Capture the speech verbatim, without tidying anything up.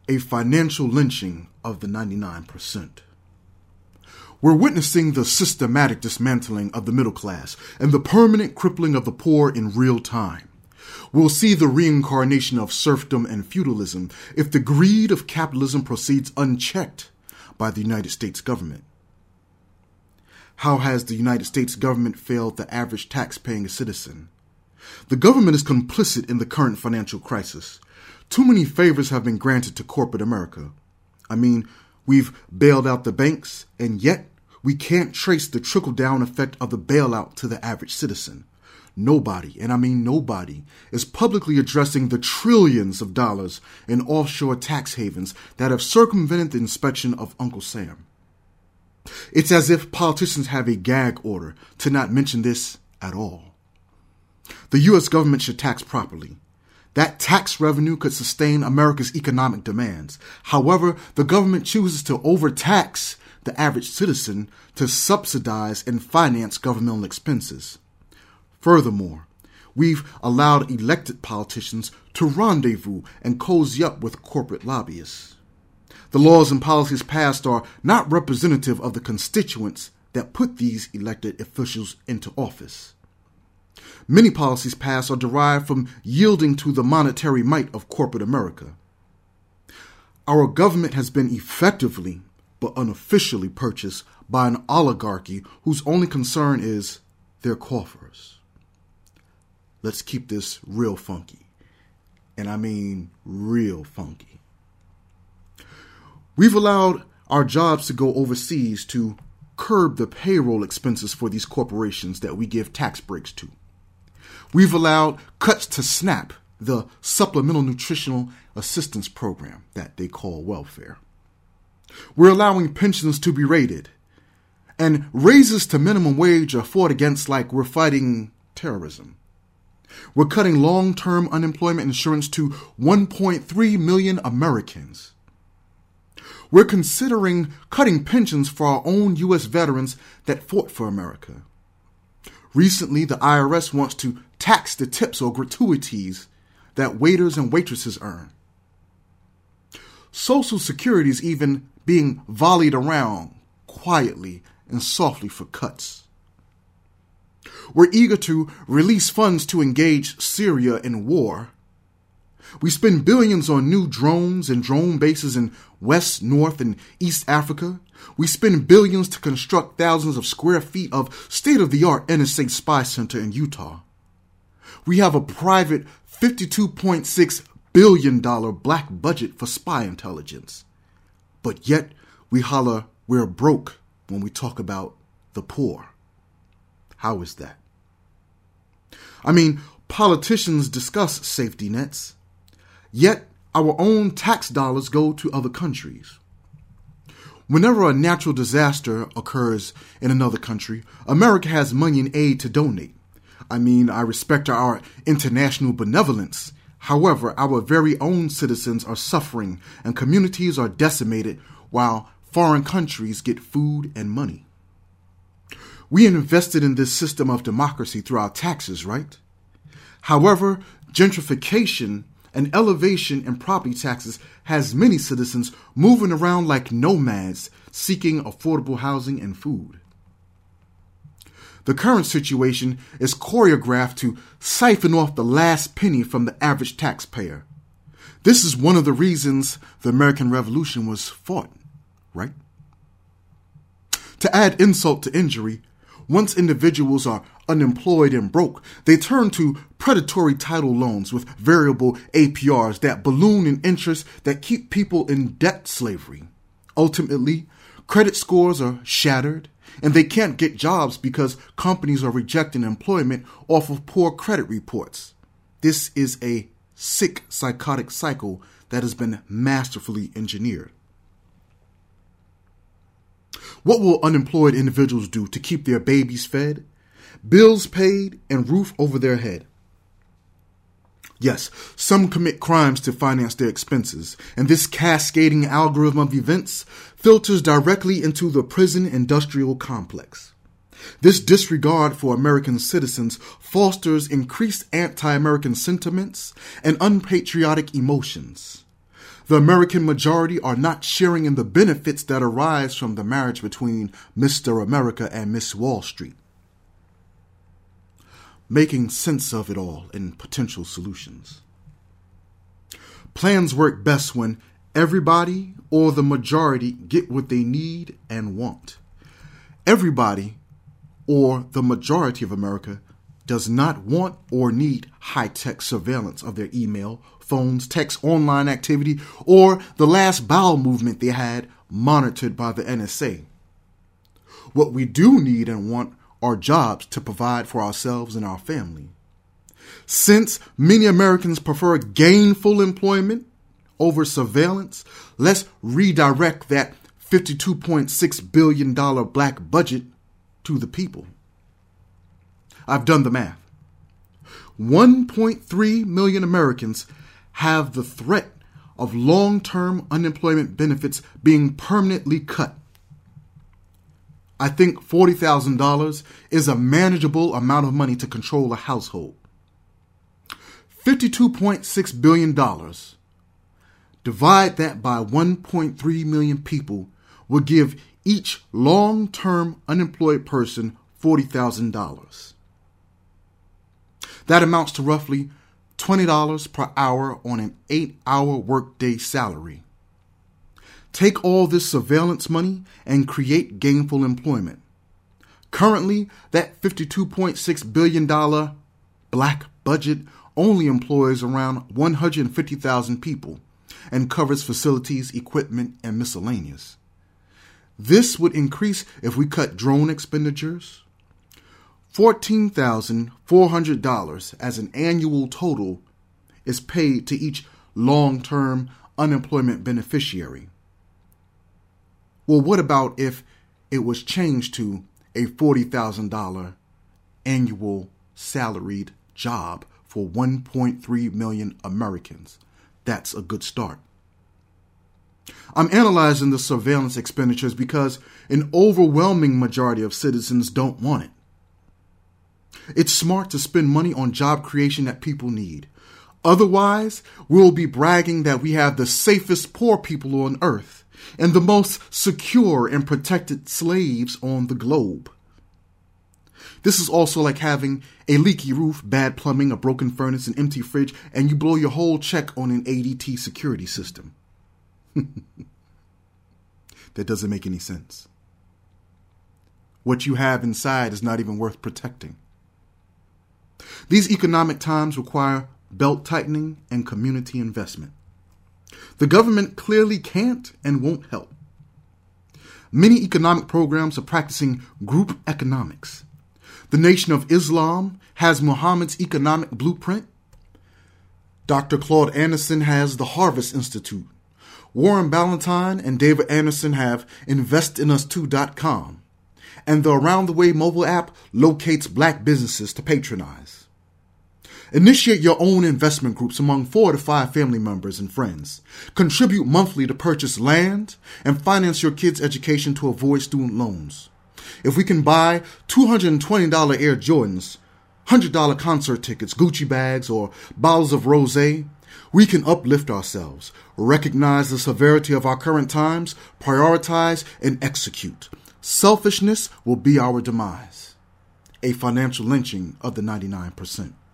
a financial lynching of the ninety-nine percent. We're witnessing the systematic dismantling of the middle class and the permanent crippling of the poor in real time. We'll see the reincarnation of serfdom and feudalism if the greed of capitalism proceeds unchecked by the United States government. How has the United States government failed the average tax-paying citizen? The government is complicit in the current financial crisis. Too many favors have been granted to corporate America. I mean, we've bailed out the banks, and yet we can't trace the trickle-down effect of the bailout to the average citizen. Nobody, and I mean nobody, is publicly addressing the trillions of dollars in offshore tax havens that have circumvented the inspection of Uncle Sam. It's as if politicians have a gag order to not mention this at all. The U S government should tax properly. That tax revenue could sustain America's economic demands. However, the government chooses to overtax the average citizen to subsidize and finance governmental expenses. Furthermore, we've allowed elected politicians to rendezvous and cozy up with corporate lobbyists. The laws and policies passed are not representative of the constituents that put these elected officials into office. Many policies passed are derived from yielding to the monetary might of corporate America. Our government has been effectively but unofficially purchased by an oligarchy whose only concern is their coffers. Let's keep this real funky. And I mean real funky. We've allowed our jobs to go overseas to curb the payroll expenses for these corporations that we give tax breaks to. We've allowed cuts to SNAP, the Supplemental Nutritional Assistance Program that they call welfare. We're allowing pensions to be raided, and raises to minimum wage are fought against like we're fighting terrorism. We're cutting long-term unemployment insurance to one point three million Americans. We're considering cutting pensions for our own U S veterans that fought for America. Recently, the I R S wants to tax the tips or gratuities that waiters and waitresses earn. Social Security is even being volleyed around quietly and softly for cuts. We're eager to release funds to engage Syria in war. We spend billions on new drones and drone bases in West, North, and East Africa. We spend billions to construct thousands of square feet of state-of-the-art N S A spy center in Utah. We have a private fifty-two point six billion dollars black budget for spy intelligence. But yet we holler we're broke when we talk about the poor. How is that? I mean, politicians discuss safety nets, yet our own tax dollars go to other countries. Whenever a natural disaster occurs in another country, America has money and aid to donate. I mean, I respect our international benevolence. However, our very own citizens are suffering and communities are decimated while foreign countries get food and money. We invested in this system of democracy through our taxes, right? However, gentrification and elevation in property taxes has many citizens moving around like nomads seeking affordable housing and food. The current situation is choreographed to siphon off the last penny from the average taxpayer. This is one of the reasons the American Revolution was fought, right? To add insult to injury, once individuals are unemployed and broke, they turn to predatory title loans with variable A P Rs that balloon in interest that keep people in debt slavery. Ultimately, credit scores are shattered, and they can't get jobs because companies are rejecting employment off of poor credit reports. This is a sick, psychotic cycle that has been masterfully engineered. What will unemployed individuals do to keep their babies fed, bills paid, and roof over their head? Yes, some commit crimes to finance their expenses, and this cascading algorithm of events filters directly into the prison industrial complex. This disregard for American citizens fosters increased anti-American sentiments and unpatriotic emotions. The American majority are not sharing in the benefits that arise from the marriage between Mister America and Miss Wall Street. Making sense of it all and potential solutions. Plans work best when everybody or the majority get what they need and want. Everybody or the majority of America does not want or need high-tech surveillance of their email, phones, text, online activity, or the last bowel movement they had monitored by the N S A. What we do need and want are jobs to provide for ourselves and our family. Since many Americans prefer gainful employment over surveillance, let's redirect that fifty-two point six billion dollars black budget to the people. I've done the math. one point three million Americans have the threat of long-term unemployment benefits being permanently cut. I think forty thousand dollars is a manageable amount of money to control a household. fifty-two point six billion dollars. Divide that by one point three million people will give each long-term unemployed person forty thousand dollars. That amounts to roughly twenty dollars per hour on an eight-hour workday salary. Take all this surveillance money and create gainful employment. Currently, that fifty-two point six billion dollars black budget only employs around one hundred fifty thousand people and covers facilities, equipment, and miscellaneous. This would increase if we cut drone expenditures. fourteen thousand four hundred dollars as an annual total is paid to each long-term unemployment beneficiary. Well, what about if it was changed to a forty thousand dollars annual salaried job for one point three million Americans? That's a good start. I'm analyzing the surveillance expenditures because an overwhelming majority of citizens don't want it. It's smart to spend money on job creation that people need. Otherwise, we'll be bragging that we have the safest poor people on earth and the most secure and protected slaves on the globe. This is also like having a leaky roof, bad plumbing, a broken furnace, an empty fridge, and you blow your whole check on an A D T security system. That doesn't make any sense. What you have inside is not even worth protecting. These economic times require belt tightening and community investment. The government clearly can't and won't help. Many economic programs are practicing group economics. The Nation of Islam has Muhammad's economic blueprint. Doctor Claude Anderson has the Harvest Institute. Warren Ballantyne and David Anderson have invest in us two dot com. And the Around the Way mobile app locates black businesses to patronize. Initiate your own investment groups among four to five family members and friends. Contribute monthly to purchase land and finance your kids' education to avoid student loans. If we can buy two hundred twenty dollars Air Jordans, one hundred dollars concert tickets, Gucci bags, or bottles of rosé, we can uplift ourselves, recognize the severity of our current times, prioritize, and execute. Selfishness will be our demise. A financial lynching of the ninety-nine percent.